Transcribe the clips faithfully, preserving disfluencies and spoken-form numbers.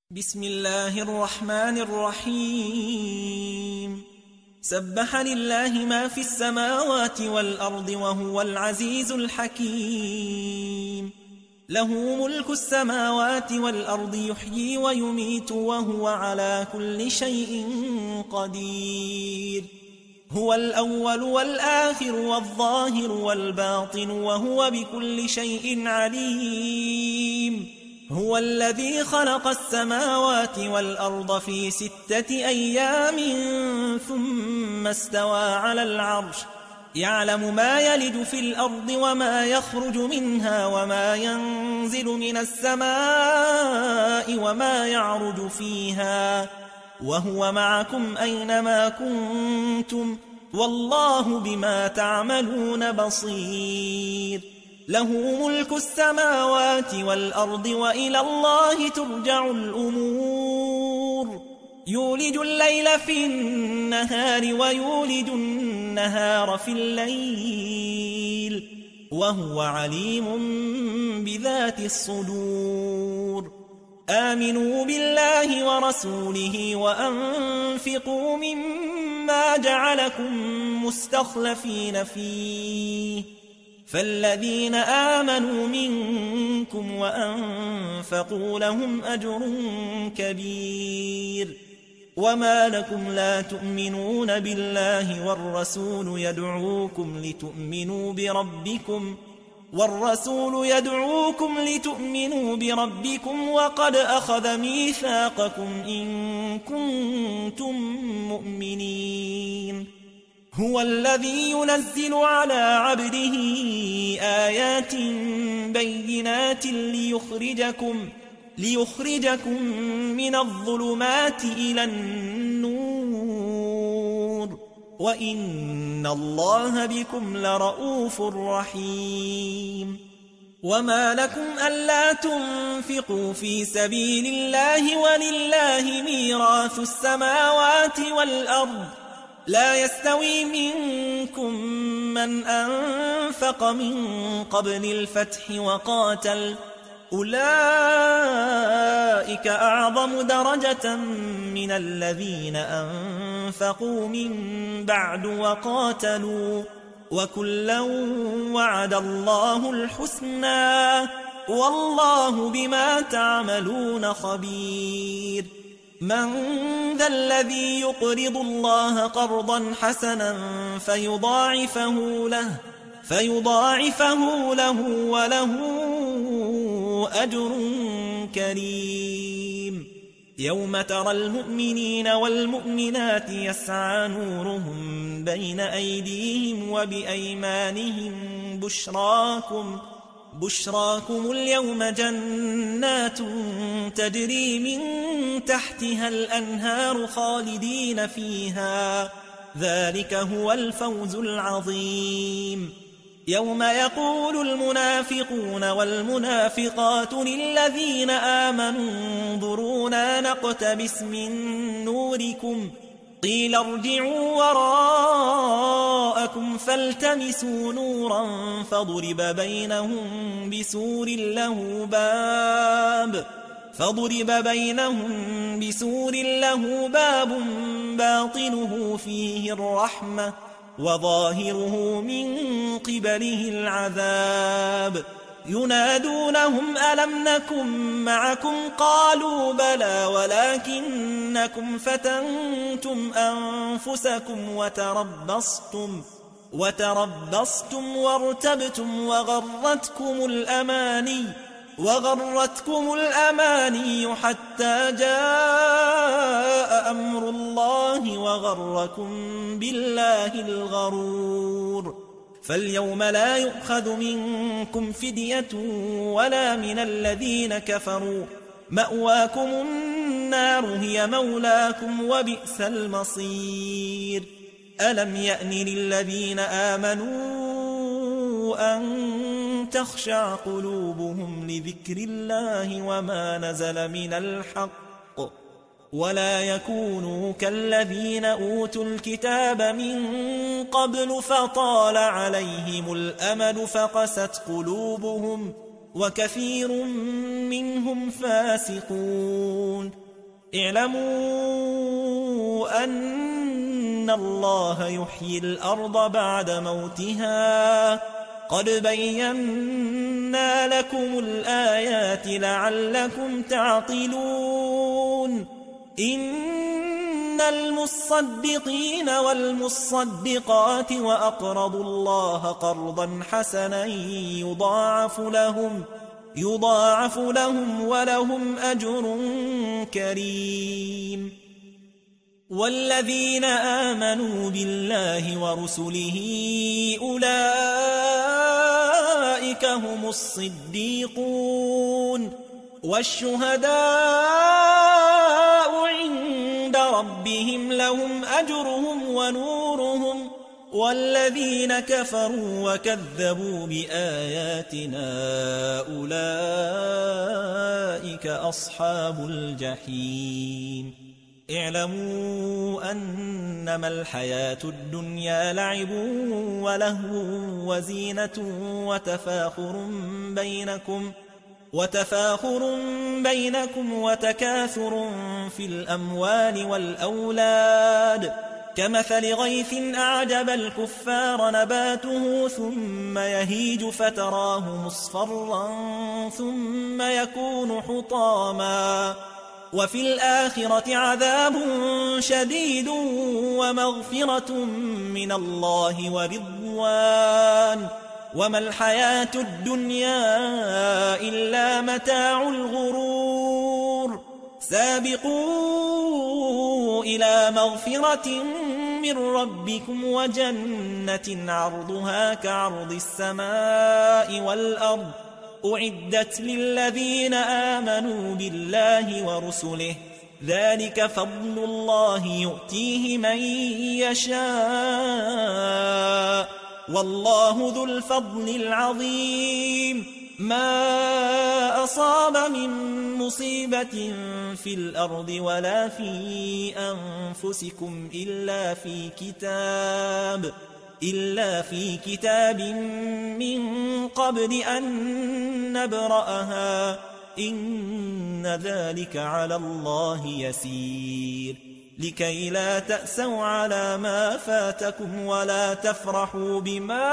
بسم الله الرحمن الرحيم سبح لله ما في السماوات والأرض وهو العزيز الحكيم له ملك السماوات والأرض يحيي ويميت وهو على كل شيء قدير هو الأول والآخر والظاهر والباطن وهو بكل شيء عليم هو الذي خلق السماوات والأرض في ستة أيام ثم استوى على العرش يعلم ما يلج في الأرض وما يخرج منها وما ينزل من السماء وما يعرج فيها وهو معكم أينما كنتم والله بما تعملون بصير له ملك السماوات والأرض وإلى الله ترجع الأمور يولج الليل في النهار ويولج النهار في الليل وهو عليم بذات الصدور آمنوا بالله ورسوله وأنفقوا مما جعلكم مستخلفين فيه فالذين آمنوا منكم وأنفقوا لهم أجر كبير وما لكم لا تؤمنون بالله والرسول يدعوكم لتؤمنوا بربكم والرسول يدعوكم لتؤمنوا بربكم وقد أخذ ميثاقكم إن كنتم مؤمنين هو الذي ينزل على عبده آيات بينات ليخرجكم ليخرجكم من الظلمات إلى النور وإن الله بكم لرؤوف رحيم وما لكم ألا تنفقوا في سبيل الله ولله ميراث السماوات والأرض لا يستوي منكم من أنفق من قبل الفتح وقاتل أولئك أعظم درجة من الذين أنفقوا من بعد وقاتلوا وكلا وعد الله الحسنى والله بما تعملون خبير من ذا الذي يقرض الله قرضا حسنا فيضاعفه له فيضاعفه له وله أجر كريم يوم ترى المؤمنين والمؤمنات يسعى نورهم بين أيديهم وبأيمانهم بشراكم بشراكم اليوم جنات تجري من تحتها الأنهار خالدين فيها ذلك هو الفوز العظيم يوم يقول المنافقون والمنافقات للذين آمنوا انظرونا نقتبس من نوركم قيل ارجعوا وراءكم فالتمسوا نورا فضرب بينهم بسور له باب فضرب بينهم بسور له باب باطنه فيه الرحمة وظاهره من قبله العذاب ينادونهم ألم نكن معكم قالوا بلى ولكنكم فتنتم أنفسكم وتربصتم وتربصتم وارتبتم وغرتكم الأماني وغرتكم الأماني حتى جاء أمر الله وغركم بالله الغرور فاليوم لا يؤخذ منكم فدية ولا من الذين كفروا مأواكم النار هي مولاكم وبئس المصير ألم يأن للذين آمنوا أن تخشع قلوبهم لذكر الله وما نزل من الحق ولا يكونوا كالذين أوتوا الكتاب من قبل فطال عليهم الأمد فقست قلوبهم وكثير منهم فاسقون اعلموا أن الله يحيي الأرض بعد موتها قد بينا لكم الآيات لعلكم تعقلون إن المصدقين والمصدقات وأقرضوا الله قرضا حسنا يضاعف لهم يضاعف لهم ولهم أجر كريم والذين آمنوا بالله ورسله أولئك هم الصديقون والشهداء عند ربهم لهم أجرهم ونورهم والذين كفروا وكذبوا بآياتنا أولئك أصحاب الجحيم اعلموا أنما الحياة الدنيا لعب ولهو وزينة وتفاخر بينكم وتفاخر بينكم وتكاثر في الأموال والأولاد كمثل غيث أعجب الكفار نباته ثم يهيج فتراه مصفرا ثم يكون حطاما وفي الآخرة عذاب شديد ومغفرة من الله ورضوان وما الحياة الدنيا إلا متاع الغرور سابقوا إلى مغفرة من ربكم وجنة عرضها كعرض السماء والأرض أعدت للذين آمنوا بالله ورسله ذلك فضل الله يؤتيه من يشاء والله ذو الفضل العظيم ما أصاب من مصيبة في الأرض ولا في أنفسكم إلا في كتاب إلا في كتاب من قبل أن نبرأها إن ذلك على الله يسير لكي لا تأسوا على ما فاتكم ولا تفرحوا بما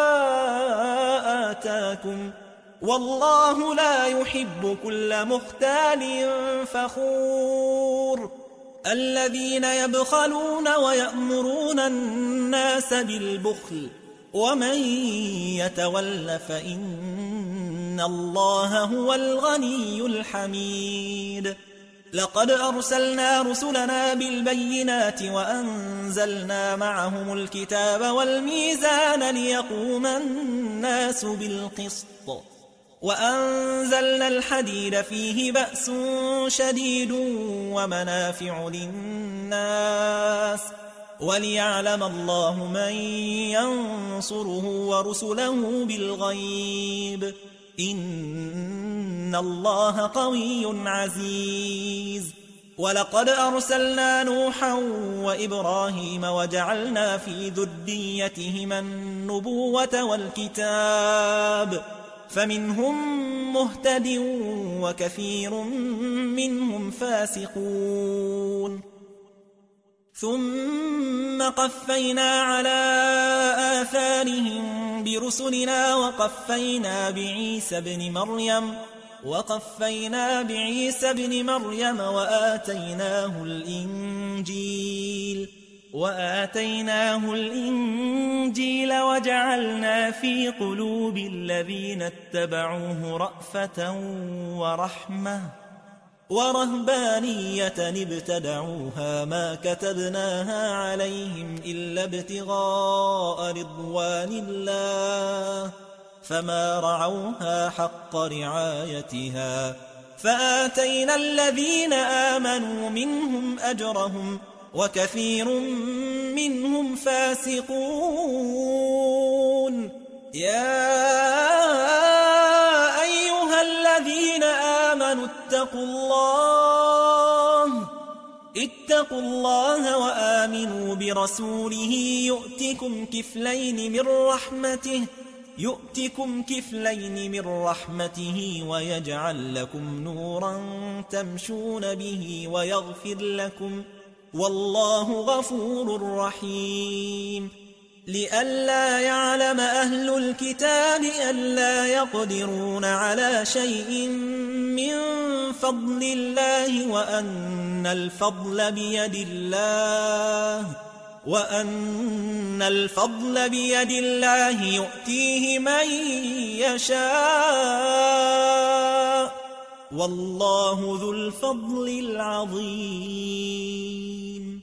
آتاكم والله لا يحب كل مختال فخور الذين يبخلون ويأمرون الناس بالبخل ومن يتول فإن الله هو الغني الحميد لقد أرسلنا رسلنا بالبينات وأنزلنا معهم الكتاب والميزان ليقوم الناس بالقسط وأنزلنا الحديد فيه بأس شديد ومنافع للناس وليعلم الله من ينصره ورسله بالغيب إن الله قوي عزيز ولقد أرسلنا نوحا وإبراهيم وجعلنا في ذريتهما النبوة والكتاب فمنهم مهتد وكثير منهم فاسقون ثم قفينا على آثارهم برسلنا وقفينا بعيسى ابن مريم وقفينا بعيسى ابن مريم وآتيناه الإنجيل وآتيناه الإنجيل وجعلنا في قلوب الذين اتبعوه رأفة ورحمة ورهبانية ابتدعوها ما كتبناها عليهم إلا ابتغاء رضوان الله فما رعوها حق رعايتها فآتينا الذين آمنوا منهم أجرهم وكثير منهم فاسقون يا أيها الذين آمنوا اتقوا الله اتقوا الله وآمنوا برسوله يؤتكم كفلين من رحمته يؤتكم كفلين من رحمته ويجعل لكم نورا تمشون به ويغفر لكم والله غفور رحيم لئلا يعلم أهل الكتاب ألا يقدرون على شيء من فضل الله وأن الفضل بيد الله وأن الفضل بيد الله يؤتيه من يشاء والله ذو الفضل العظيم